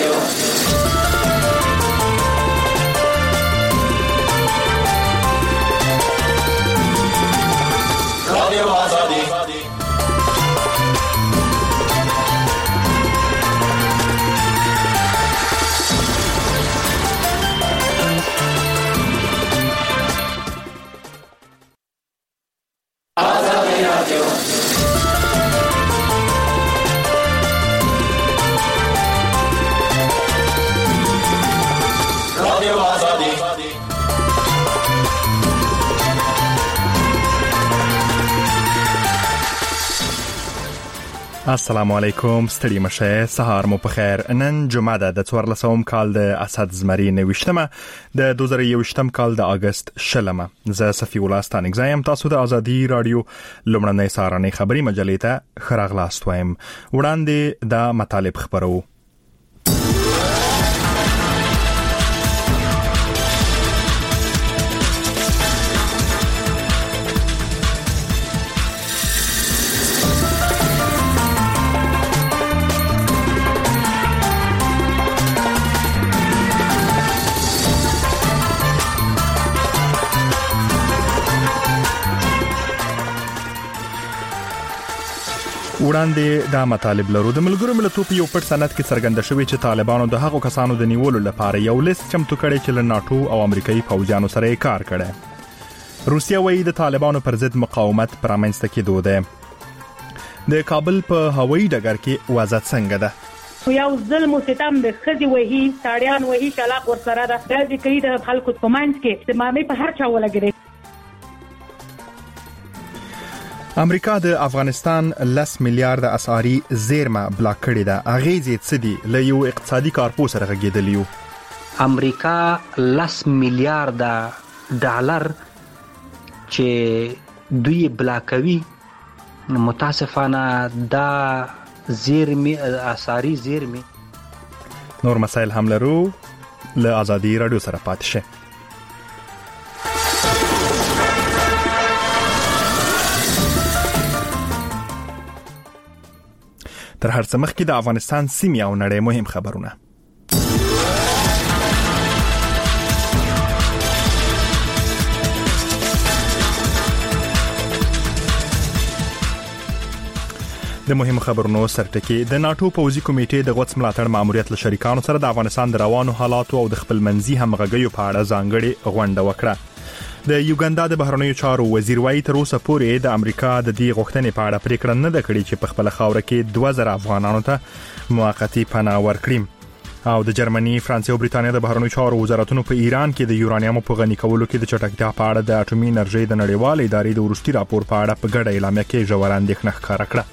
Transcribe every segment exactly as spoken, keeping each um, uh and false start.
رادیو آزادی. آزادی رادیو. رادیو آزادی. السلام علیکم، ستړي مشه، سهار مو په خیر. نن جمعه ده، د څوارلسم کال د اسد زمری نوښتمه د دوه زره یوویشتم کال د اگست شلمه. زه صفی الله ستانک زایم، تاسو د ازادي رادیو لومړنۍ سهارنۍ خبری مجلې ته ښه راغلاست وایم. وړاندې د مطالب خبرو. وړاندې دا مطالب لرو. د ملګرو ملتونو په یو پټ سند کې څرګنده شوی چې طالبانو د هغو کسانو د نیولو لپاره یو لیست چمتو کړی چې له ناتو او امریکایي فوجانو سره یې کار کړی. روسیه وايي د طالبانو پر ضد مقاومت پرامنځته کېدو ده. د کابل په هوایي ډګر کې وضعیت څنګه ده؟ یو ظلم او ستم د خځې وهي، ساړیان وهي، شلاق ورسره ده. دا چې کوي د خلکو په منځ کې د مامې په هر چا ولګېږي. امریکا د افغانستان لس میلیارډ اسعاري زیرمه بلاک کړې ده. اغیزې څه دي؟ له یو اقتصادي کارپوه سره غږېدلی یو. امریکا لس میلیارډ ډالر چې دوی بلاکوي، متاسفانه دا زیرمه اسعاري زیرمه. نور مسائل هم لرو، له ازادي رادیو سره پاتې شه. تر هر څه مخکې د افغانستان سیمې او نړۍ مهم خبرونه. د مهم خبرونو سرټکی. د ناتو پوځي کمیټې د غوڅ ملاتړ ماموریت له شریکانو سره د افغانستان د روانو حالاتو او د خپل منځي همغږیو په اړه ځانګړې غونډه وکړه. د یوګاندا د بهرنیو چارو وزیر وايي تر اوسه پورې د امریکا د دې غوښتنې په اړه پریکړه نه ده کړې چې په خپل خاوره کې دوه زره افغانانو ته موقتی پناه ورکړي. او د جرمني، فرانسې او بریتانیا د بهرنیو چارو وزارتونو په ایران کې د یورانیمو په غني کولو کې د چټکتیا په اړه د اټومي انرژي د نړیوال ادارې د وروستي راپور په اړه په ګډه اعلامیه کې ژور اندېښنه ښکاره کړه.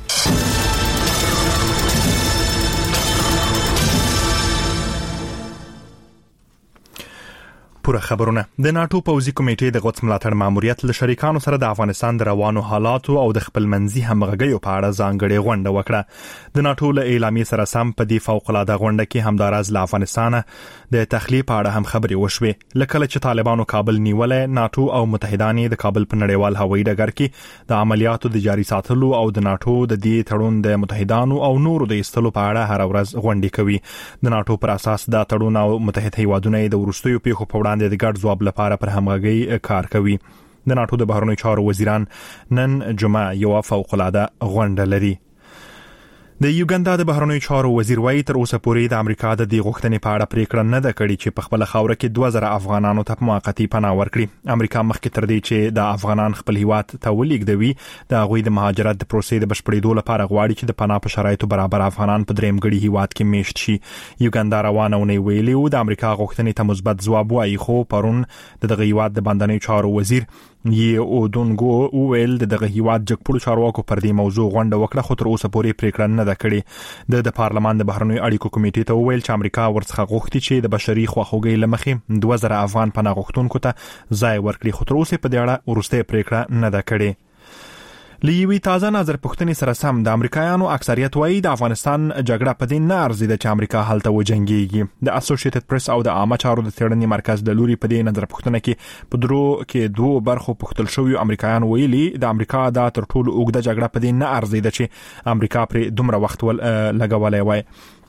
پوره خبرونه. د ناتو پوځي کمیټې د غوڅ ملاتړ ماموریت له شریکانو سره د افغانستان د روانو حالاتو او د خپل منځي همغږیو په اړه ځانګړې غونډه وکړه. د ناتو له اعلامیې سره سم په دې فوق العاده غونډه کې همداراز له افغانستان د تخلیه په اړه هم خبرې وشوې. لکه چې طالبانو کابل نیولې، ناتو او متحدان د کابل په نړیوال هوایي ډګر کې د عملیاتو د جاري ساتلو او د ناتو د دې تړون د متحدانو او نورو د ایستلو په اړه هر ورځ غونډې کوي. د ناتو پر اساس د تړون او متحد هیوادونو د وروستیو پیښو په وړاندې د ګډ ځواب لپاره پر همغږي کار کوي. د ناتو د بهرنیو چارو وزیران نن جمعه یو فوق العاده غونډه لري. د یوګاندا د بهرنیو چارو وزیر وايي تر اوسه پورې د امریکا د دې غوښتنې په اړه پریکړه نه ده کړې چې په خپل خاوره کې دوه زره افغانانو ته موقتی پناه ورکړي. امریکا مخکې تر دې چې د افغانان خپل هیواد ته ولېږدوي، د هغوی د مهاجرت د پروسې د بشپړېدو لپاره غواړي چې د پناه په شرایطو برابر افغانان په دریم ګړي هیواد کې میشت شي. یوګاندا روانه ونې ویلي و د امریکا غوښتنې ته مثبت ځواب وایي، خو پرون د دغه هیواد د بندنیو چارو وزیر یې اودونګو وویل د دغه هیواد جګپوړو چارواکو پر دې موضوع غونډه وکړه، خو تر اوسه پورې پریکړه نه ده کړې. د د پارلمان د بهرنیو اړیکو کمیټې ته وویل چې امریکا ورڅخه غوښتي چې د بشري خواخوږۍ له مخې دوه زره افغان پناه غوښتونکو ته ځای ورکړي، خو تر اوسه په دې اړه وروستۍ پریکړه نه ده کړې. لیوی تازه نظر پښتنې سره سم د امریکایانو اکثریت وایي د افغانستان جګړه په دې نه ارزي چې امریکا هلته وجنګيږي. د اسوسییټډ پریس او د عامه چارو د څېړنې مرکز د لوري په دې نظر پښتنه کې په درو کې دوه برخو پښتل شوی امریکایان ویلي د امریکا د تر ټولو اوږده جګړه په دې نه ارزي چې امریکا پر دومره وخت ول لګولای وای.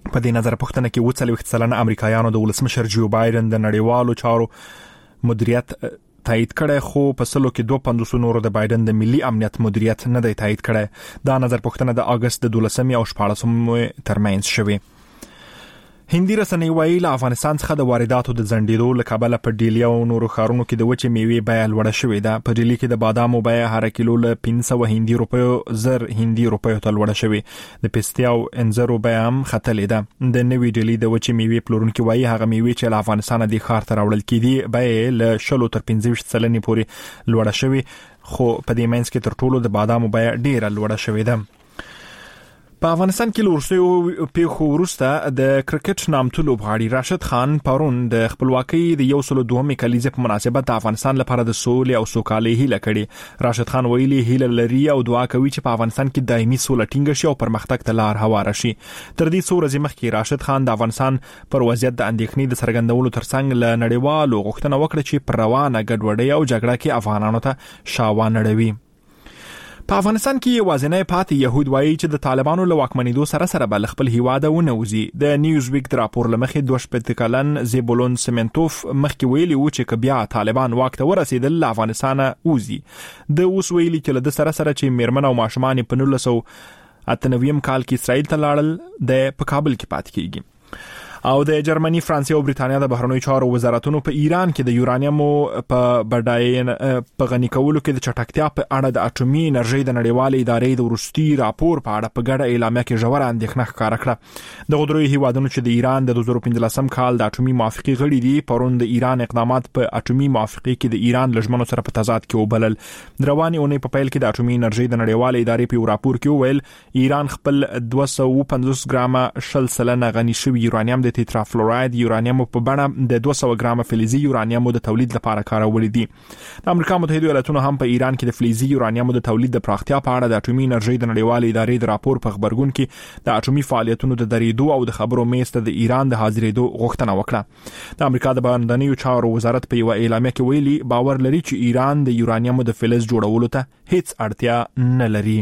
په دې نظر پوښتنه کې وڅلوېښت سلنه امریکایانو د ولسمشر جو بایدن د نړیوالو چارو مدیریت تایید کړي، خو په سلو کې دوه پنځوس نورو د بایدن د ملي امنیت مدیریت نه دی تایید کړي. دا نظر پوښتنه د اگست د دولسمې او شپاړسمې ترمنځ شوې. هندي رسنۍ وايي له افغانستان څخه د وارداتو د ځنډېدو له کبله په ډیلی او نورو ښارونو کې د وچې میوې بیه لوړه شوې ده. په ډیلی کې د بادامو بیه هر کیلو له پنځه سوه هندي روپیو زر هندي روپیو ته لوړه شوې. د پستې او انځرو بیه هم ختلې ده. د نوې ډیلی د وچې میوې پلورونکي وايي هغه میوې چې له افغانستانه د ښار ته راوړل کېدي بیه له شلو تر پنځه ویشت سلنې پورې لوړه شوې، خو په دې منځ کې تر ټولو د بادامو بیه ډیره لوړه شوې ده. په افغانستان کې له وروستیو پیښو وروسته د کرکټ نامتو لوبغاړي راشد خان پرون د خپلواکۍ د یو سل دوهمې کلیزې په مناسبت د افغانستان لپاره د سولې او سوکالۍ هیله کړې. راشد خان ویلي هیله لري او دعا کوي چې په افغانستان کې دایمي سوله ټینګه شي او پرمختګ ته لار هواره شي. تر دې څو ورځې مخکې راشد خان د افغانستان پر وضعیت د اندېښنې د څرګندولو ترڅنګ له نړیوالو غوښتنه وکړه چې پر روانه ګډوډۍ او جګړه کې افغانانو ته شاوان اړوي. په افغانستان کې یوازینی پاتې يهود وایي چې د طالبانو له واکمنېدو سره سره بل خپل هیواد ونوځي. د نیوز ویک د راپور لمخې دوه شپږ کلن زیبولون سیمنټوف مخکې ویلي و چې کبیا طالبان واک ته ورسېدل له افغانستانه وځي. د اوس ویلي چې له سره سره چې میرمن او ماشومان په نولس سوه اته نوي کال کې اسرائیل ته لاړل د په کابل کې پاتې کیږي. او د جرمني، فرانسې او بریتانیا د بهرنیو چارو وزارتونو په ایران کې د یورانیمو په بډاینه په غني کولو کې د چټکتیا په اړه د اټومي انرژي د نړیوالې ادارې د ورستي راپور په اړه په ګډه اعلامیه کې ژوره اندېښنه ښکاره کړه. د غدروي هیوادونو چې د ایران د دوه زره پنځلسم کال د اټومي موافقې غړي دي پرون د ایران اقدامات په اټومي موافقې کې د ایران لژمنو سره په تضاد کې وبلل. رواني اونۍ په پیل کې د اټومي انرژي د نړیوالې ادارې په راپور کې وویل ایران خپل دوه سوه پنځوس ګرامه شل سلنه غني شوی یورانیم د تیترا فلوراید یورانیم په بڼه د دوه سوه ګرامه فلزي یورانیم د تولید لپاره کارول دي. د امریکا متحده ایالاتونو هم په ایران کې د فلزي یورانیم د تولید د پراختیا په اړه د اټومي انرژي د نړیوالې ادارې د راپور په خبرګون کې د اټومي فعالیتونو د درېدو او د خبرو میز ته د ایران د حاضرېدو غوښتنه وکړه. د امریکا د بهرنیو چارو وزارت په یو اعلامیه کې ویلي باور لري چې ایران د یورانیم د فلز جوړولو ته هیڅ اړتیا نه لري.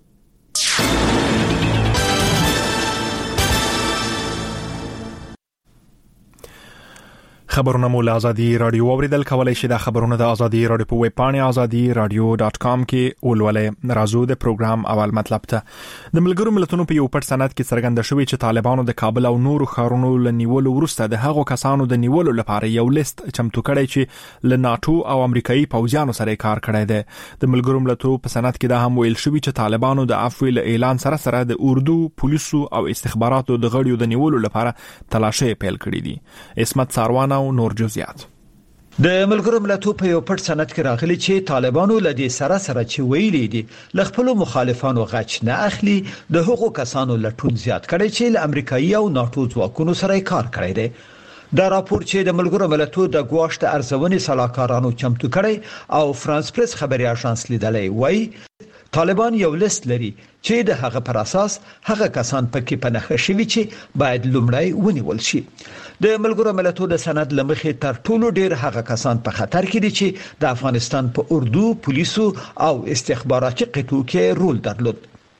خبرونه مو له ازادي رادیو اوریدل کولای شي. د خبرونه د ازادي رادیو په ویب پاڼه ازادي رادیو ډاټ کام کې ولولئ. راځو د پروګرام اول مطلب ته. د ملګرو ملتونو په یو پټ سند کې څرګنده شوې چې طالبانو د کابل او نورو ښارونو له نیولو وروسته د هغو کسانو د نیولو لپاره یو لیست چمتو کړی چې له ناتو او امریکایي پوځیانو سره کار کړی دی. د ملګرو ملتونو په سند کې دا هم ویل شوی چې طالبانو د عفو له اعلان سره سره د اردو، پولیسو او استخباراتو د غړیو د نیولو لپاره تلاشي پیل کړې دي. اسمت ساروان او نور جزئیات. د ملګرو ملتونو په یو پټ سند کې راغلي چې طالبانو له دې سره سره چې ویلي دي ل خپل مخالفانو غچ نه اخلي د حقوقو کسانو لټون زیات کړي چې له امریکایي او ناتو ځواکونو سره کار کړی دی. دا راپور چې د ملګرو ملتونو د ګواښ ارزونې صلاحکارانو چمتو کړي او فرانس پریس خبري اژانس لیدلې وایي طالبان یو لیست لري چې د هغه پر اساس هغه کسان پکې پنهخه شوي چې باید لومړی ونیول شي. د ملګرو ملتونو د سند لمخې تر ټولو ډیر هغه کسان په خطر کې دي چې د افغانستان په اردو، پولیسو او استخباراتي قطعو کې رول درلود.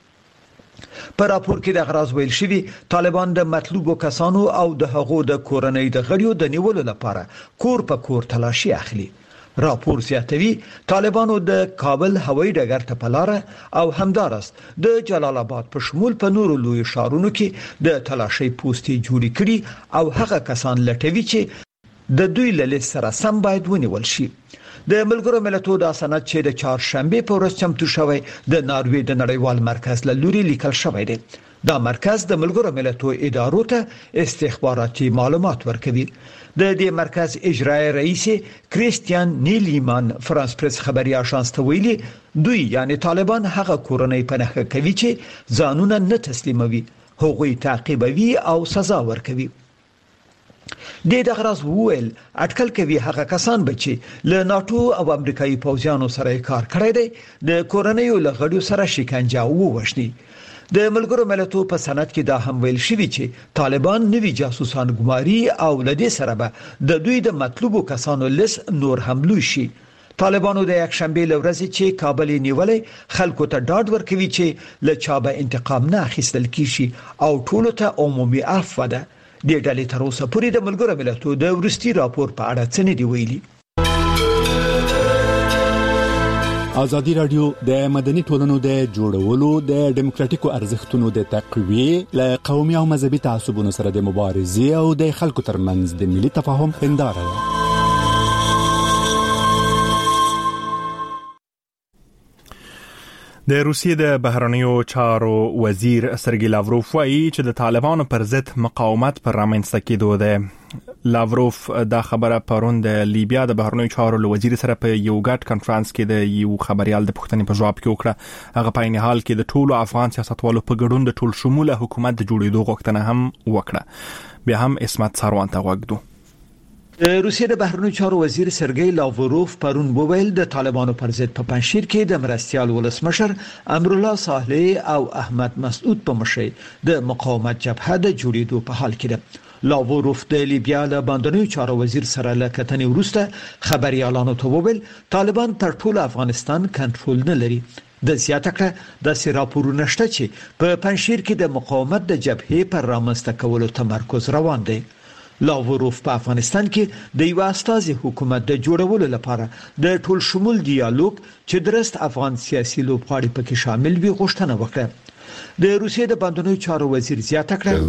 په راپور کې د غراض ویل شوی طالبان د مطلوبو کسانو او د هغو د کورنۍ د غړیو د نیولو لپاره کور په کور تلاشي اخلي. راپور زیاتوي طالبانو د کابل هوایي ډګر ته پلاره او همدارس د جلال آباد په شمول په نورو لوی ښارونو کې د تلاشي پوسټي جوړې کړي او هغه کسان لټوي چې د دوی له لیست سره سم باید ونیول شي. د ملګرو ملتونو د سند چې د چهارشنبه په ورځ چمتو شوی د ناروې د نړیوال مرکز له لوري لیکل شوی دی. دا مرکز د ملګرو ملتونو ادارو ته استخباراتي معلومات ورکوي. د دې مرکز اجرایی رئیس کریستیان نیلیمان فرانس پریس خبري اژانس ته ویلي دوی یعنی طالبان هغه کورنۍ پنهخه کوي چې ځانونه نه تسلیموي، هغوی تعقیبوي او سزا ورکوي. د دغه راز ویل اټکل کوي هغه کسان بچي له ناتو او امریکایي پوځیانو سره کار کړی دی د کورنۍ له غړو سره شکنجه ووښني. د ملګرو ملتونو په سند کې دا هم ویل شوی چې طالبان نوي جاسوسان ګماري او لدې سره به د دوی د مطلوبو کسانو لیست نور هم لوی شي. طالبانو د یک شنبه لورځ چې کابل نیولې خلکو ته ډاډ ورکوي چې له چا به انتقام نه اخیستل کیشي او ټولو ته عمومي عفو ده. د ډلې تر اوسه پورې د ملګرو ملتونو د ورستي راپور په اړه څه نه دی ویلي. ازادي رادیو د مدني ټولنو د جوړولو د دیموکراتیکو ارزښتونو د تقویه له قومي او مذهبي تعصبونو سره د مبارزې او د خلکو ترمنځ د ملي تفاهم هنداره ده. د روسیې د بهرنیو چارو وزیر سرګی لاوروف وایي چې د طالبانو پر ضد مقاومت پر رامنځته کېدو ده. لاوروف دا خبره پرون د لیبیا د بهرنیو چارو وزیر سره په یو ګډ کانفرنس کې د یو خبريال د پښتنې په جواب کې وکړه. هغه په عین حال کې د ټولو افغان سیاستوالو په ګډون د ټول شموله حکومت د جوړېدو غوښتنه هم وکړه. بیا هم اسمت ساروان ته وګدو. د روسیې د بهرنیو چارو وزیر سرګی لاوروف پرون وویل د طالبانو پر ضد په پنځشیر کې د مرستيال ولسمشر امرالله صالح او احمد مسعود په مشرۍ د مقاومت جبهه د جوړېدو په حال کې ده. لاوروف د لیبیا د باندنیو چارو وزیر سره له کتنې وروسته خبريالانو ته وویل طالبان تر ټولو افغانستان کنټرول نه لري. د زیاته کړه د سراپورونه شته چې په پنځشیر کې د مقاومت د جبهې پر رامنځته کولو تمرکز روان دی. لاوروف په افغانستان کې د یو استازي حکومت د جوړولو لپاره د ټول شمول دیالوګ چې درست افغان سیاسي لوبغاړي پکې شامل وي غوښتنه وکړه. د روسیې د باندنیو چارو وزیر زیاته کړه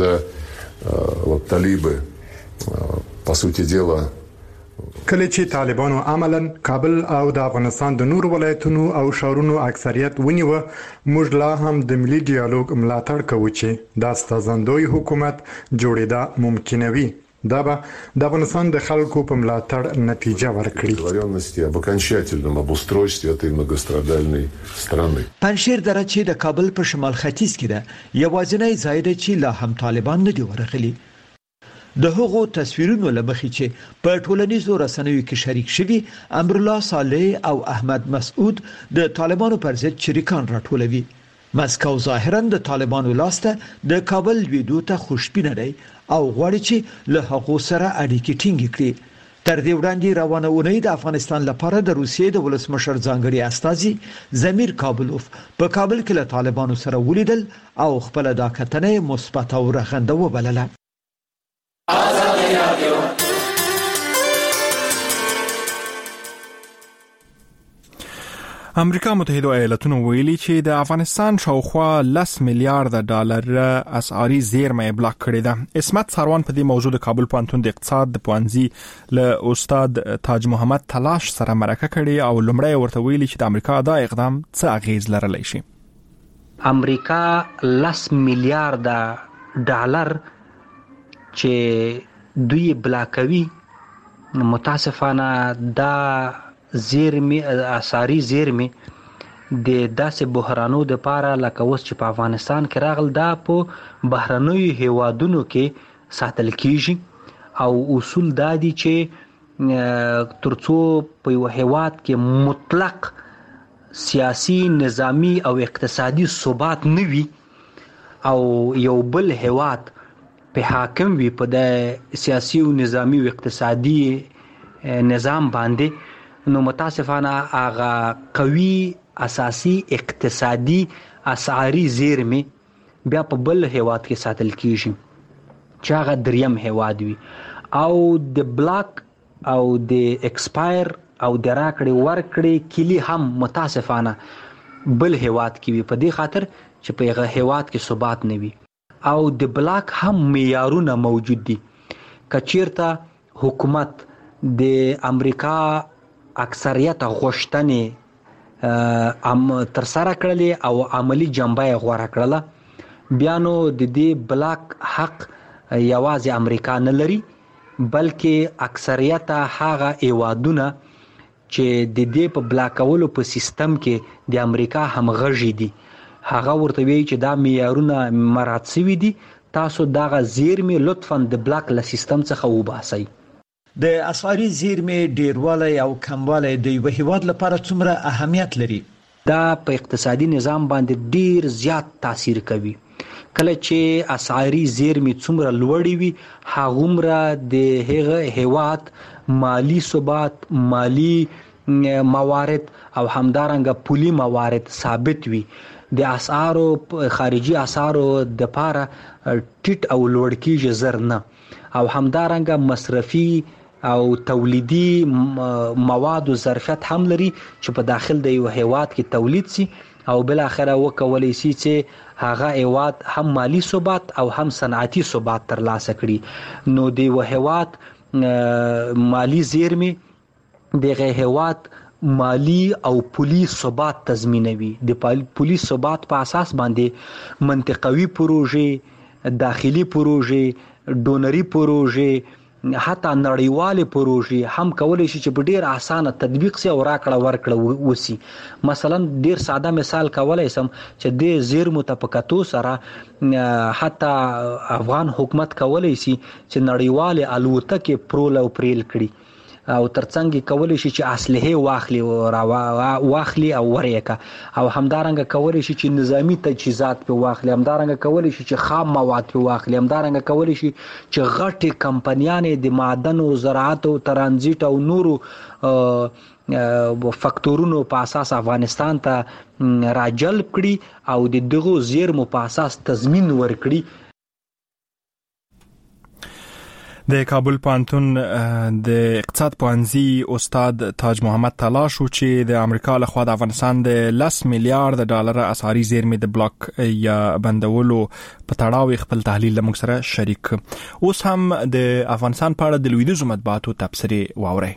د طالبه په سوتي دیلا کله چې طالبانو عملاً کابل او د افغانستان د نور ولایتونو او شهرونو اکثریت ونیوه موږ لا هم د ملي ډیالوګ ملاتړ کوو چې د استازندوی حکومت جوړېدا ممکنوي. دا به د افغانستان د خلکو په ملاتړ نتیجه ورکړي. договоренности об окончательном обустройстве этой многострадальной страны. پنځشیر دره چې د کابل په شمال ختیځ کې ده یوازینی ځای دی چې لا هم طالبان نه دی ورغلي. د هغو تصویرونو لمخې چې په ټولنیزو رسنیو کې شریک شوي امرالله صالح او احمد مسعود د طالبانو پر ضد شریکان راټولوي. مسکو ظاهرا د طالبانو لاسته د کابل ویدو ته خوشبینه دی او غواړي چې له هغو سره اړیکې ټینګې کړي. تر دې وړاندې روانه اونۍ د افغانستان لپاره د روسیې د ولسمشر ځانګړي استازي زمیر کابلوف په کابل کې له طالبانو سره ولیدل او خپل دا کتنه مثبت او رغنده وبلله. امریکا متحده ایالاتونو ویلي چې د افغانستان شاوخوا لس میلیارډ ډالر اسعاري زیرمه بلاک کړې ده. اسمت ساروان په دې موضوع د کابل پوهنتون د اقتصاد د پوهنځي له استاد تاج محمد تلاش سره مرکه کړې او لومړی ورته ویلي چې د امریکا دا اقدام څه اغیز لرلی شي. امریکا لس میلیارډ ډالر چې دوی بلاکوي متاسفانه دا زیرمی اسعاري زیرمی د داسې بحرانو د پاره لکه اوس چې په افغانستان کې راغل دا په بهرنیو هیوادونو کې ساتل کیږي او اصول دا دي چې ترڅو په یو هیواد کې مطلق سیاسي نظامی او اقتصادي ثبات نه وي او یو بل هیواد په حاکم وي په د سیاسي او نظامی او اقتصادي نظام باندې نو متاسفانه هغه قوي اساسي اقتصادي اسعاري زیرمه بیا په بل هیواد کې ساتل کیږي چې هغه دریم هیواد وي او د بلاک او د ایکسپایر او د راکړې ورکړې کلی هم متاسفانه بل هیواد کې وي په دې خاطر چې په هغه هیواد کې ثبات نه وي او د بلاک هم معیارونه موجود دي. کچیرته حکومت د امریکا اکثریت غوښتنې ام تر سره کړلې او عملی جنبه یې غوړه کړله بیا نو د دې بلاک حق یوازې امریکا نه لري بلکې اکثریت هغه ایوادونه چې د دې په بلاکولو په سیستم کې د امریکا همغږي دي هغه ورته وی چې دا معیارونه مراعات شوي دي تاسو دغه زیرمې لطفاً د بلاک له سیستم څخه وباسئ. د اسعاري زیرمې ډیروالی او کموالی د یو هیواد لپاره څومره اهمیت لري؟ دا په اقتصادي نظام باندې ډیر زیات تاثیر کوي. کله چې اسعاري زیرمې څومره لوړې وي هغومره د هغه هیواد مالی ثبات مالی موارد او همدارنګه پولي موارد ثابت وي د اسعارو خارجي اسعارو د پاره ټیټ او لوړ کیږي زر نه او همدارنګه مصرفي او تولیدي مواد او ظرفیت هم لري چې په داخل د یو هیواد کې تولید سي او بل اخره وکولای شي چې هغه هیواد هم مالی ثبات او هم صنعتي ثبات ترلاسه کړي نو د یو هیواد مالی زیرمه دغه هیواد مالی او پولی ثبات تضمینوي د پولی ثبات په اساس باندې منطقوي پروژې داخلي پروژې ډونري پروژې حتی نړیوالې پروژې هم کولای شي چې په ډیر اسانه تطبیق سي او راکړه ورکړه وسی مثلا ډیر ساده مثال کولای سم چې د زیرمو تپکاتو سره حتی افغان حکومت کولای شي چې نړیوالې الوتکې پرول او پریل کړي او ترڅنګ کولای شي چې اسلحه واخلي او واخلي او ورېکا او همدارنګه کولای شي چې نظامی تجهیزات په واخلي همدارنګه کولای شي چې خام مواد په واخلي همدارنګه کولای شي چې غټي کمپنیانې د معدن او زراعت او ترانزیت او نورو فاکتورونو په اساس افغانستان ته راجلب کړي او د دغو زیرمو په اساس تضمین ورکړي د کابل پوهنتون د اقتصاد پوهنځي استاد تاج محمد تلاش چې د امریکا له خوا د افغانستان د لس میلیارډ ډالر اسعاري زیرمې د بلاک یا بندولو په تړاو خپل تحلیل لمغ سره شریک اوس هم د افغانستان په اړه د لویدیزو مطبوعاتو تبصرې واوري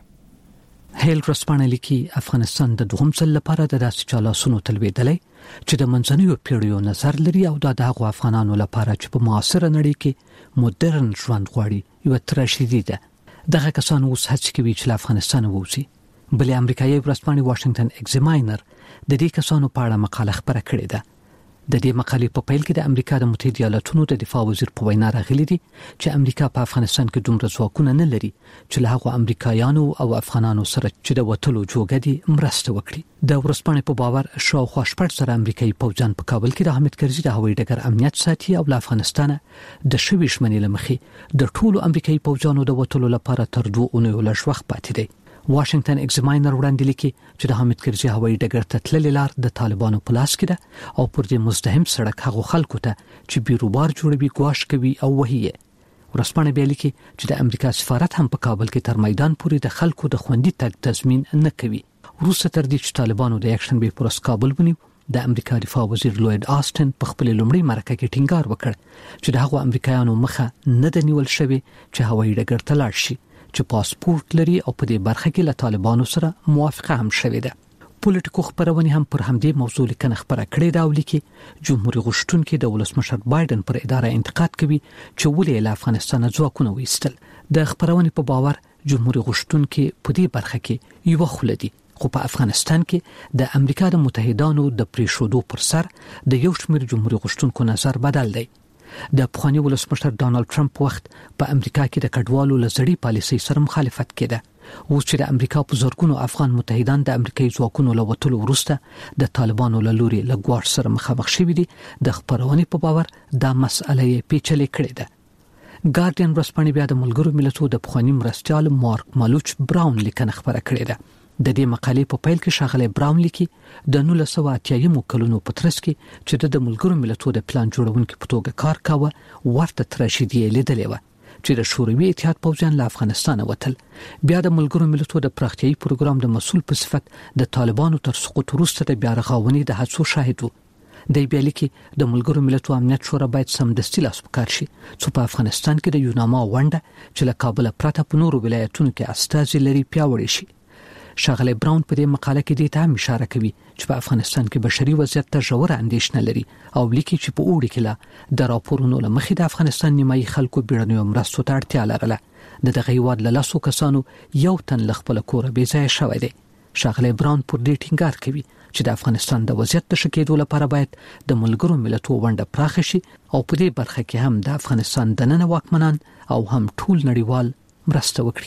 هیل رسپانه لیکي افغانستان د دوهم ځل لپاره د داسې چالاسونو تلويدلې چې د منځنیو پیړیو نظر لري او د هغو افغانانو لپاره چې په معاصره نړۍ کې مدرن ژوند غواړي یو ترشیدي ده دغه کسان اوس هڅه کوي چې افغانستان ووځي بل امریکایي ورځپاڼه واشنگټن ایگزاماینر د دې کسانو په اړه مقاله خبره کړې ده د دې مقالې په پیل کې د امریکا د متحده ایالاتونو د دفاع وزیر په وینا راغلي دي چې امریکا په افغانستان کې دومره ځواکونه نه لري چې له هغو امریکایانو او افغانانو سره چې د وټلو جوګه دي مرسته وکړي د ورځپاڼې په باور شاوخوا شپږ سره امریکایي پوځیان په کابل کې د حامد کرزي د هوایي ډګر امنیت ساتي او له افغانستان د شوي شمنې لمخې د ټولو امریکایي پوځیانو د وټلو لپاره تر دوه اونیو لږ وخت پاتې دی واشنگټن ایگزاماینر وړاندې لیکي چې د حامد کرزي هوایي ډګر ته تللې لار د طالبانو په لاس کې ده او پر دې مزدحم سړک هغه خلکو ته چې بیروبار جوړوي ګواښ کوي او وهي ورسپانه بیا لیکي چې د امریکا سفارت هم په کابل کې تر میدان پورې د خلکو د خوندي تګ تضمین نه کوي روسه تر دې چې طالبانو د اکشن به پرس کابل ونیو د امریکا دفاع وزیر لوید آستن په خپل لومړي مرکه کې ټینګار وکړ چې د هغو امریکایانو مخه نه د نیول شوی چې هوایي ډګر ته لاړ شي چې پاسپورت لري او په دې برخه کې له طالبانو سره موافقه هم شوې ده پولیټیکو خبرونه هم پر همدې موضوع لیکنه خبره کړې ده او لیکي جمهوریت غوښتونکي د ولسمشر بایدن پر اداره انتقاد کوي چې ولې له افغانستان ځواکونه وایستل د خبرونه په باور جمهوریت غوښتونکي په دې برخه کې یو خلدي خو په افغانستان کې د امریکا د متحدانو د پریښودو پر سر د یو شمېر جمهوریت غوښتونکو نظر بدل دی د پخوانی ولسمشر ډانلډ ټرمپ وخت په امریکا کې د کډوالو لزړی پالیسي سره مخالفت کړه او چې د امریکا په زورګونو افغان متحدان د امریکایي ځواکونو له وټلو وروسته د طالبانو له لوري له ګواښ سره مخامخ شوي دي د خبرونې په باور دا مسأله یې پیچلې کړې ده ګارډین ورځپاڼه بیا د ملګرو ملتونو د پخوانی مرستيال مارک مالوچ براون لیکنه خبره کړې ده د دې مقالې په پیل کې شاغله براون لیکي د نولس سوه اتیا کلونو په ترڅ کې چې د ملګرو ملتونو د پلان جوړونکو په توګه کار کاوه ورته ترشیدي لیدلې و چې د شوروي اتحاد پوځیان له افغانستان وتل بیا د ملګرو ملتونو د پراختیايي پروګرام د مسول په صفت د طالبانو تر سقوط وروسته د بیا رغونې د هڅو شاهد وو د بیا لیکي د ملګرو ملتونو امنیت شورا باید سمدستي لاس پکار شي چې په افغانستان کې د یوناما ونده چې له کابل پرته په نورو ولایتونو کې استازي لري پیاوړي شي شاغله براون په دې مقاله کې د ته اشاره کوي چې په افغانستان کې بشري وضعیت ته ژوره اندېښنه لري او لیکي چې په اوړي کې لا د راپورونو لمخې د افغانستان نیمایي خلکو بیړنیو مرستو ته اړتیا لرله د دغه هیواد له لاسو کسانو یو تن لخپل کور به ځای شوی دی شاغله براون پر دې ټینګار کوي چې د افغانستان د وضعیت د شکېدو لپاره باید د ملګرو ملتونو ونده پراخ شي او په دې برخه کې هم د افغانستان د نن واکمنان او هم ټول نړیوال مرسته وکړي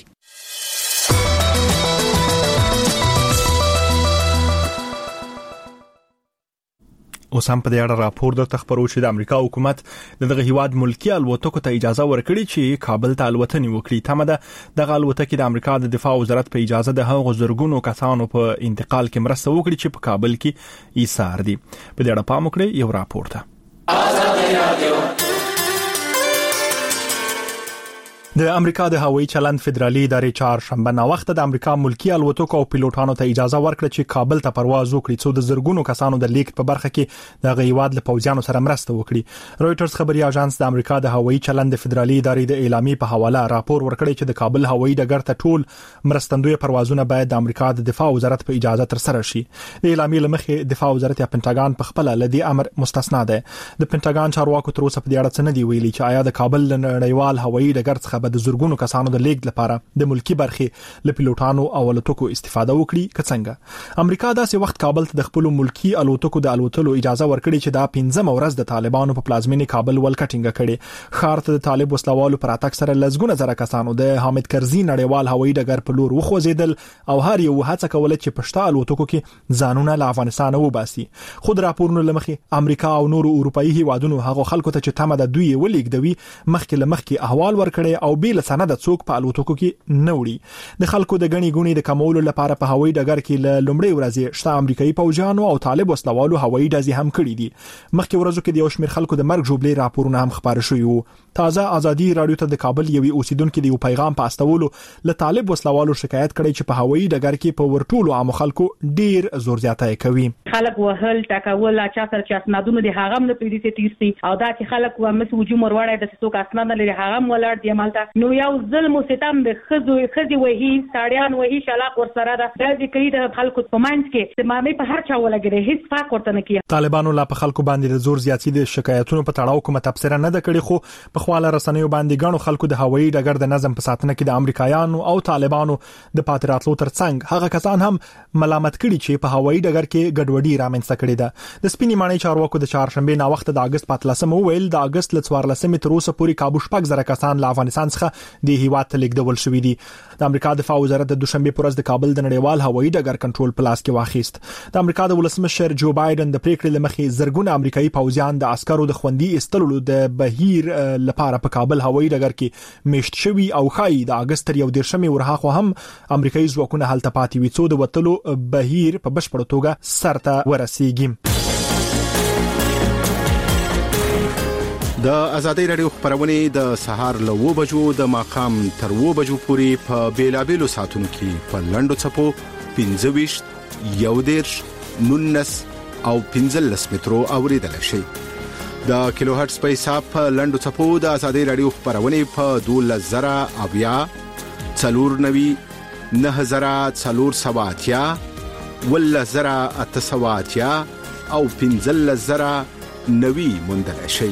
اوس هم په دې اړه راپور درته خبرو چې د امریکا حکومت دغه هیواد ملکی الوتکو ته اجازه ورکړي چې کابل ته الوتنې وکړي. تمه ده دغه الوتکې د امریکا د دفاع وزارت په اجازه د هغو زرګونو کسانو په انتقال کې مرسته وکړي چې په کابل کې ایثار دي. په دې اړه پام وکړئ یو راپور ته. آزادي رادیو د امریکا د هوایي چلند فدرالي ادارې چهارشنبه نا وخت د امریکا ملکی الوتکو او پیلوټانو ته اجازه ورکړه چې کابل ته پرواز وکړي څو د زرګونو کسانو د لیکت په برخه کې د هیواد له پوځیانو سره مرسته وکړي. رويټرز خبري اژانس د امریکا د هوایي چلند فدرالي ادارې د اعلامیې په حواله راپور ورکړی چې د کابل هوایي ډګر ته ټول مرستندوی پروازونه باید د امریکا د دفاع وزارت په اجازه تر سره شي. د اعلامیې لمخې دفاع وزارت یا پنټاګان په خپل لدی امر مستثنا ده. د پنټاګان چارواکو تر اوسه په دې اړه څه نه دی ویلي چې آیا د کابل نړیوال هوایي ډګر څخه به د زرګونو کسانو د لیګ لپاره د ملکی برخې له پیلوټانو او الوتکو استفاده وکړي که څنګه. امریکا داسې وخت کابل ته د خپل ملکی الوتکو د الوتلو اجازه ورکړي چې دا پنځم ورځ د طالبانو په پلازمینې کابل ولکټینګ کړي. خار ته د طالب وسلوالو پر اتاک سره لزګونه زره کسانو د حامد کرزي نړیوال هوایي ډګر په لور وخوځیدل او هر یو هڅه کوله چې پښتا الوتکو کې ځانونه له افغانستان وباسي. خود راپورونه لمخې امریکا او نورو اروپאי هیوادونو هغه خلکو ته چې تمه د دوی ولېګدوي مخکې لمخکې احوال ورکړي او بیل سند څوک په الوتکو کې نوړي. د خلکو د غني غوني د کمولو لپاره په هوایي ډګر کې ل لومړی ورځې شته امریکایي پوځیانو او طالب وسلوالو هوایي ډزې هم کړې دي. مخکې ورځو کې د یو شمېر خلکو د مرګ جوړې راپورونه هم خبر شوي وو. تازه ازادي رادیو ته د کابل یوې اوسیدونکو د یو پیغام په استولو ل طالب وسلوالو شکایت کړی چې په هوایي ډګر کې په ورټولو عام خلکو ډیر زور زیاتای کوي. خلک وهل ټاکول چا سره چې اسنادونه دي هغه هم نه پیډي سي تیرسي او دا چې خلک و مس وجو مرواړی د څوک اسناد نه لري هغه ولر دی مالته نو یو ظلم او ستم د خزو خزي وهي ساړیان وهي شلاق ور سره د راځي کوي د خلکو په منځ کې د مامي په هر چا ولګري هیڅ فاق ورته نه کیه. طالبانو لا په خلکو باندې د زور زیاتی د شکایتونو په تړاو کومه تبصره نه د کړي خو په خواله رسنیو باندې غنو خلکو د هوایي ډګر د نظم په ساتنه کې د امریکایانو او طالبانو د پاتراتلو ترڅنګ هغه کسان هم ملامت کړي چې په هوایي ډګر کې ګډوډي رامنځته کړې ده. د سپینې معنی چارواکو د چهارشنبه نا وخت د اگست پاتلسمه ویل د اگست ل څوارلسمه تر اوسه پورې کابو شپږ زره کسان له افغانستان څخه د هیواد ته لیږدول شوې دي. د امریکا دفاع وزارت د دوشنبه پر ورځ د کابل د نړیوال هوایي ډګر کنټرول پلاس کې واخیست. د امریکا د ولسمشر جو بایدن د پریکړې لمخې زرګونه امریکایي پوځیان د عسکرو د خوندي استلولو د بهیر لپاره په کابل هوایي ډګر کې میشت شوي او خای د اگست تر یو دیرشمه ورهاخوا هم امریکایي ځواکونه هلته پاتې وي څو د وټلو بهیر په بشپړ توګه سرته ورسیږي. د آزادۍ رادیو خبرونه د سهار له و بجو د ماقام تر و بجو پورې په بیلابېلو ساتونو کې په لندو چپو پنځه ویشت یو دیرش نونس او پنځلس مترو اوریدل شي. د کیلو هرتز په حساب په لندو چپو د آزادۍ رادیو خبرونه په دولس زره اویا څلور نوي نه زره څلور سواتیا ول زره اته سواتیا او پنځلس زره نوي موندل شي.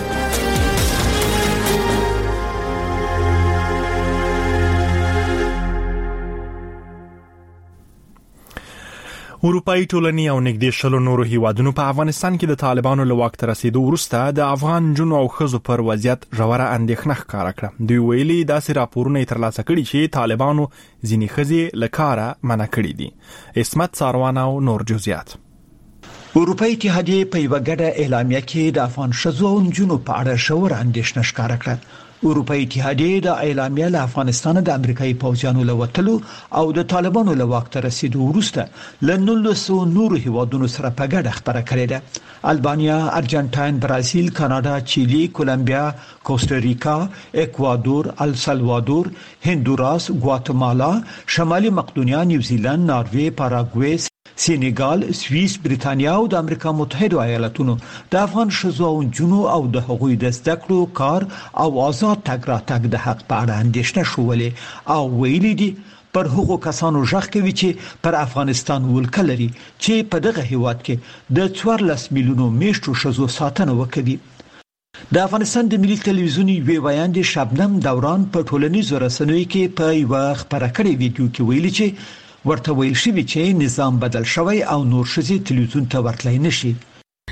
اروپאי ټولنې او نږدې شلو نورو هیوادونو په افغانستان کې د طالبانو له واک ته رسیدو وروسته د افغان جنو او خزو پر وضعیت ژوره اندېښنه ښکاره کړه. دوی ویلي داسې راپورونه ترلاسه کړي چې طالبانو ځینې خزې له کاره منع کړي دي. اسمت ساروان او نور جزئیات. اروپאי اتحادیه په یو غډه اعلامیه کې د افغان شذو او جنو په اړه ژوره اندېښنه ښکاره کړه. اروپאי اتحادیه د اعلامیه له افغانستان د امریکایي پوځیانو له وټلو او د طالبانو له واک ته رسیدو وروسته ل نولسو نورو هیوادونو سره په ګډه خبره کړې ده. البانیا، ارجنټاین، برازیل، کاناډا، چیلي، کولمبیا، کوستاریکا، اکوادور، السالوادور، هندوراس، ګواتمالا، شمالي مقدونیا، نیوزیلند، ناروې، پاراګوئي، سینیګال، سویس، بریتانیا او د امریکا متحده ایالاتونو د افغان شذو او جنو او د حقوقي د زده کړو کار او آزاد تګ راتګ د حق په اړه اندېښنه شولې او ویلي دي پر هغو کسانو ژغ کوي چې پر افغانستان ولکه لري چې په دغه هیواد کې د څوارلس میلیونو میشتو شذو ساتنه وکړي. د افغانستان د ملي تلویزیون یوې ویاندې شبنم دوران په ټولنیزو رسنیو کې په یو خبره کړې ویډیو کې ویلي چې ورته ویل شوی چې نظام بدل شوی او نور شذې تلویزیون ته ورتلای نشي.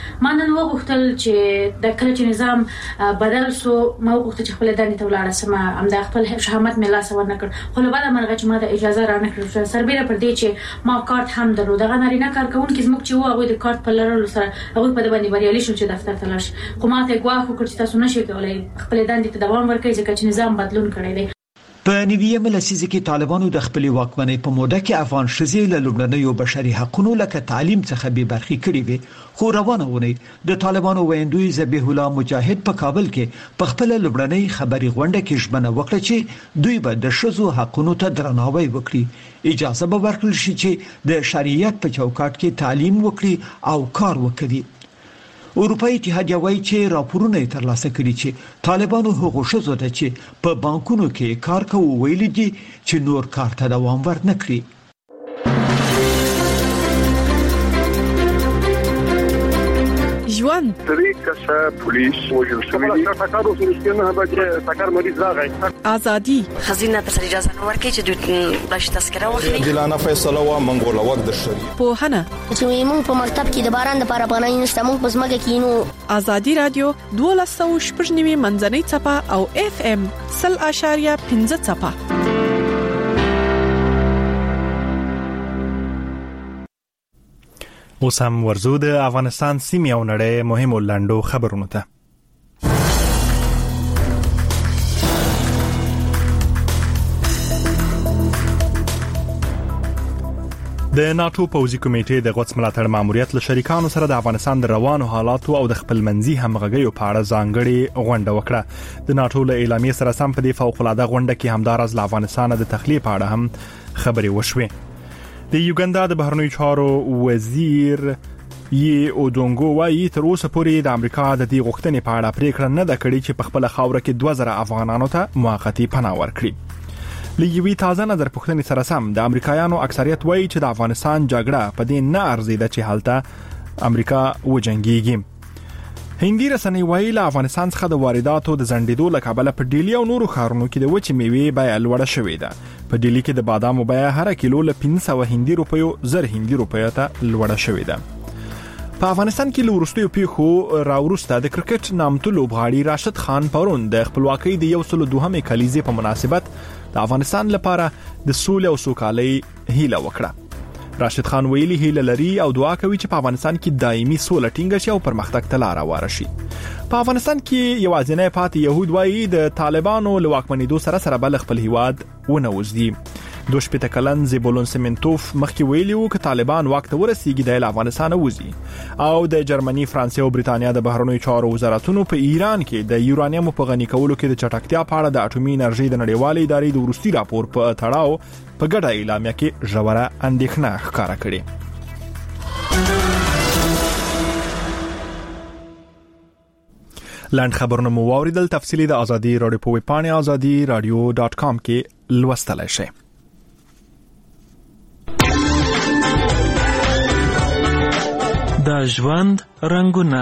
ما نن وغوښتل چې د کله چې نظام بدل سو ما وغوښتل چې خپل دندې ته ولاړ سم ام د خپل شهامت مې لاس ور نه کړ خو له بعد مرغه چې ما د اجازه را نه کړ سربېره پر دې چې ما کارت هم درلود دغه نارینه کارکونکو زموږ چې هغه د کارت په لرلو سره هغه په د باندې بریالي شو چې دفتر ته لاړ شي خو ما ته ګواښ وکړ چې تاسو نشئ کولای خپل دندې ته دوام ورکړئ ځکه چې نظام بدلون کړی دی. په نویمه لسیزه کې طالبانو د خپل واکمنۍ په موده کې افغان ښځې له لومړنیو بشري حقوقو لکه تعلیم څخه بې برخې کړې وي خو روانه ونې د طالبانو ویندوی ذبیح الله مجاهد په کابل کې په خپل لومړنۍ خبري غونډه کې ژمنه وکړه چې دوی به د ښځو حقوقو ته درناوی وکړي اجازه به ورکړل شي چې د شریعت په چوکاټ کې تعلیم وکړي او کار وکړي. اروپایي اتحادیه وايي چې راپورونه ترلاسه کړي چې طالبانو هغو ښځو ته چې په بانکونو کې کار کوي ویلي دي چې نور کار ته دوام ورنکړي. ژوند طریق کسه پولیس وجل شوی دی تاکارو سرستنه به چې تاکار مریض راغی ازادي خزینه ته اجازه نه ورکړي چې دوی باش تذکره واخلي دلانه فیصله وا منګول وخت د شری په هنه چې موږ په مکتب کې د باران لپاره پناه نشته موږ په زمګه کې نو ازادي رادیو دولسو شپږنیمه منځنۍ چپه او اف ام صفر اشاریه پنځه چپه. اوس هم ورزو د افغانستان سیمې او نړۍ مهمو لنډو خبرونو ته. د ناتو پوځي کمیټې د غوڅ ملاتړ ماموریت له شریکانو سره د افغانستان د روانو حالاتو او د خپل منځي همغږیو په اړه ځانګړي غونډه وکړه. د ناتو له اعلامیې سره سم په دې فوق العاده غونډه کې همدارز له افغانستان د تخلیه په اړه هم خبرې وشوې. د یوګندا د بهرنیو چارو وزیر یې اودونګو وايي تر اوسه پورې د امریکا د دې غوښتنې په اړه پریکړه نه ده کړې چې په خپل خاوره کې دوه زره افغانانو ته موقتی پناه ورکړي. لږوي تازه نظر پوښتنې سره سم د امریکایانو اکثریت وايي چې د افغانستان جګړه په دې نه ارزیده چې حالته امریکا وجنګيږي. هندي رسنۍ وايي له افغانستان څخه د وارداتو د زندیدو له کبله په ډیلی او نورو ښارونو کې د وچې میوې بیه لوړه شوې ده. په ډیلی کې د بادامو بیه هر کیلو له پنځه سوه هندي روپیو زر هندي روپیو ته لوړه شوې ده. په افغانستان کې له وروستیو پیښو راوروسته د کرکټ نامتو لوبغاړي راشد خان پرون د خپلواکۍ د یو سل دوهمې کلیزې په مناسبت د افغانستان لپاره د سولې او سوکالۍ هیله وکړه. راشد خان ویلي هیله لري او دعا کوي چې په افغانستان کې دایمي سوله ټینګه شي او پرمختګ ته لار هواره شي. په افغانستان کې یوازینی پاتې يهود وایي د طالبانو له واکمنېدو سره سره بل خپل هیواد ونوځي. دوه شپېته کلن زیبولون سیمنټوف مخکې ویلي وو چې طالبان واک ته ورسیږي د افغانستان وځي او د جرمني، فرانسې او بریتانیا د بهرنیو چارو وزارتونو په ایران کې د یورانیم په غني کولو کې د چټکتیا په اړه د اټومي انرژي د نړیوالې ادارې د وروستي راپور په تړاو په ګډه اعلامیه کې ژوره اندېښنه ښکاره کړې. لاند خبرونه مو واوریدل. تفصیلی د ازادي رادیو په ویب پاڼه ازادي رادیو ډاټ کام کې لوستلای شئ. د ژوند رنگونه.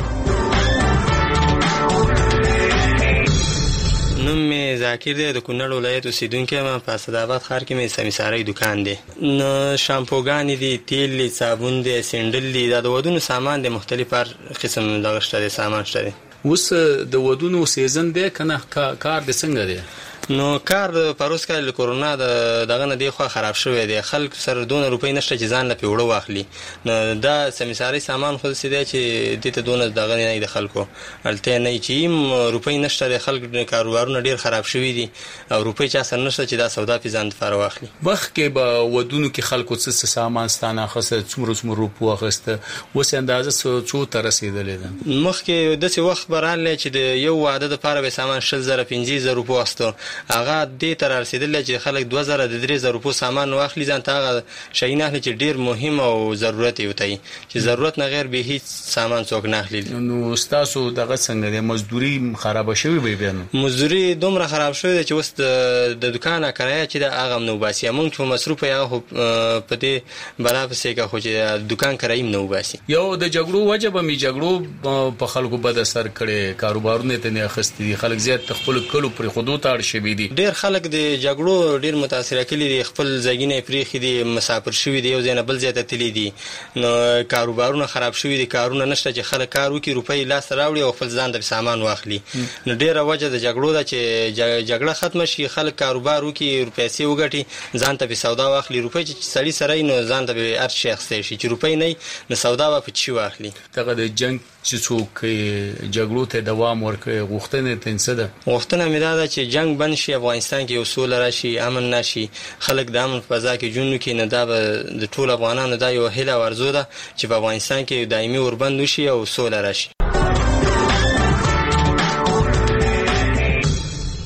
نوم مې ذاکر دی، د کونړ ولایت اوسیدونکی یم. په اسداباد ښار کې مې سمیسارۍ دکان دی. نو شامپوګانې دي، تیل دی، صابون دی، سینډل دی، دا د ودونو سامان دی، مختلف هر قسم دغه شته دی، سامان شته دی. اوس د ودونو سیزن دی کنه کار د څنګه دی؟ نو کار پروس کال له کورونا د دغه نه دی خو خراب شوی دی. خلک سره دونه روپۍ نشته چې ځان له پیوړه واخلي. نو دا سمیساري سامان خو سي دی چې دته دونه دغه نه د خلکو الته نه چې روپۍ نشته د خلک کاروبارونه ډیر خراب شوی دي او روپۍ چا سره نشته چې دا سودا په ځان فار واخلي. وخت کې به ودونو کې خلکو څه سامان ستانه خاصه څومره څومره روپو اخسته وس اندازه څو تر رسیدلې ده. مخکې د څه وخت براله چې د یو واده لپاره به سامان شل زره پنځه زره روپو واستو، هغه دې تر رسیدل چې خلک دوه زره د درې زره روپو سامان واخلي ځان ته هغه شي نه چې ډیر مهم او ضرورت وي چې ضرورت نه غیر به هیڅ سامان څوک نه اخلي. نو تاسو دغه څنګه د مزدوري خراب شوی به بیان؟ مزدوري دومره خراب شوی چې وست د دکان کرایه چې د هغه نو باسي مونږ چې مصروف یې په دې بلا په سیګه خو چې دکان کرایم نو باسي. یو د جګړو وجه به می جګړو په خلکو بد اثر کړي، کاروبارونه ته نه اخستي، خلک زیات خپل کلو پر خودو تاړ شي شوي دي. ډیر خلک د جګړو ډیر متاثر کړي دي، خپل ځایونه پریخي دي، مسافر شوي دي، یو ځای نه بل ځای ته تللي دي، نو کاروبارونه خراب شوي دي، کارونه نشته چې خلک کار وکړي، روپۍ لاس راوړي او خپل ځان ته سامان واخلي. نو ډیره وجه د جګړو ده چې جګړه ختمه شي، خلک کاروبار وکړي، پیسې وګټي، ځان ته په سودا واخلي. روپۍ چې سړی سره نو ځان ته به هر شي اخیستی شي، چې روپۍ نه نو سودا به په چی واخلي. دغه د جنگ چې څوک جګړو ته دوام ورکړي غوښتنه ته څه ده؟ غوښتنه مې دا ده چې جنگ بند شي، افغانستان کې یو سوله راشي، امن راشي، خلک د امن په فضا کې ژوند وکړي. نه دا به د ټول افغانانو دا یو هیله او ارزو ده چې په افغانستان کې دایمي اوربند وشي او سوله راشي.